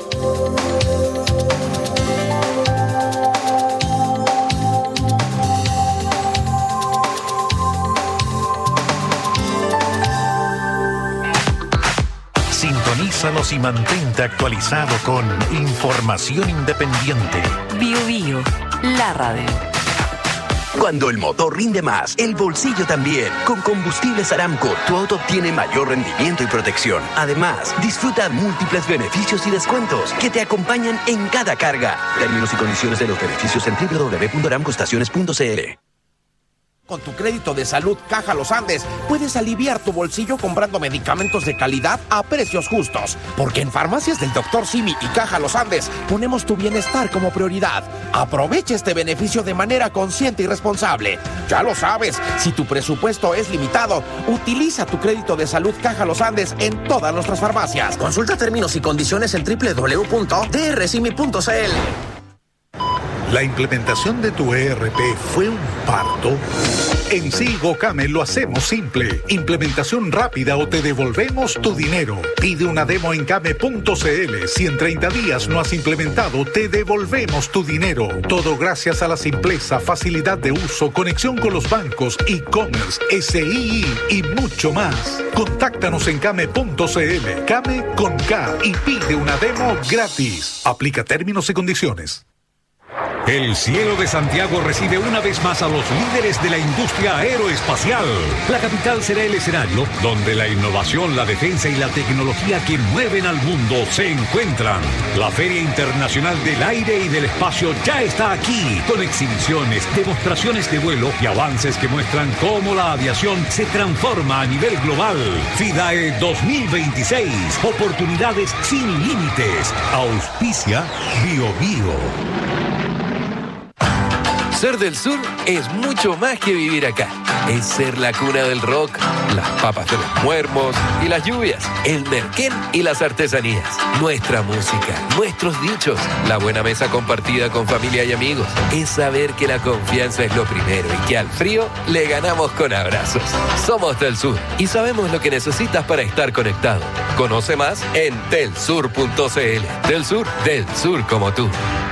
Sintonízanos y mantente actualizado con información independiente. Bio Bio, la radio. Cuando el motor rinde más, el bolsillo también. Con Combustibles Aramco, tu auto obtiene mayor rendimiento y protección. Además, disfruta múltiples beneficios y descuentos que te acompañan en cada carga. Términos y condiciones de los beneficios en www.aramcoestaciones.cl. Con tu crédito de salud Caja Los Andes, puedes aliviar tu bolsillo comprando medicamentos de calidad a precios justos. Porque en Farmacias del Dr. Simi y Caja Los Andes ponemos tu bienestar como prioridad. Aprovecha este beneficio de manera consciente y responsable. Ya lo sabes, si tu presupuesto es limitado, utiliza tu crédito de salud Caja Los Andes en todas nuestras farmacias. Consulta términos y condiciones en www.drsimi.cl. La implementación de tu ERP fue un parto. En Sigo Came lo hacemos simple. Implementación rápida o te devolvemos tu dinero. Pide una demo en came.cl. Si en 30 días no has implementado, te devolvemos tu dinero. Todo gracias a la simpleza, facilidad de uso, conexión con los bancos, e-commerce, SII y mucho más. Contáctanos en came.cl. Came con K y pide una demo gratis. Aplica términos y condiciones. El cielo de Santiago recibe una vez más a los líderes de la industria aeroespacial. La capital será el escenario donde la innovación, la defensa y la tecnología que mueven al mundo se encuentran. La Feria Internacional del Aire y del Espacio ya está aquí, con exhibiciones, demostraciones de vuelo y avances que muestran cómo la aviación se transforma a nivel global. FIDAE 2026. Oportunidades sin límites. Auspicia BioBio. Ser del sur es mucho más que vivir acá. Es ser la cuna del rock, las papas de los muermos y las lluvias, el merquén y las artesanías, nuestra música, nuestros dichos, la buena mesa compartida con familia y amigos. Es saber que la confianza es lo primero y que al frío le ganamos con abrazos. Somos del sur y sabemos lo que necesitas para estar conectado. Conoce más en telsur.cl. Del sur como tú.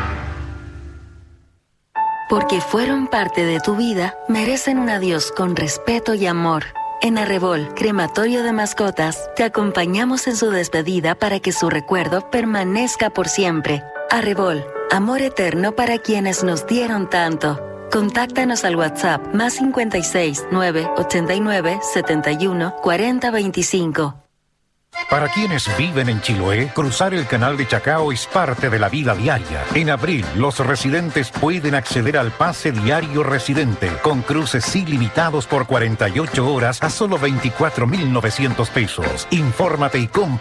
Porque fueron parte de tu vida, merecen un adiós con respeto y amor. En Arrebol, Crematorio de Mascotas, te acompañamos en su despedida para que su recuerdo permanezca por siempre. Arrebol, amor eterno para quienes nos dieron tanto. Contáctanos al WhatsApp +56 989 71 40 25. Para quienes viven en Chiloé, cruzar el canal de Chacao es parte de la vida diaria. En abril, los residentes pueden acceder al pase diario residente, con cruces ilimitados por 48 horas a solo 24.900 pesos. Infórmate y compra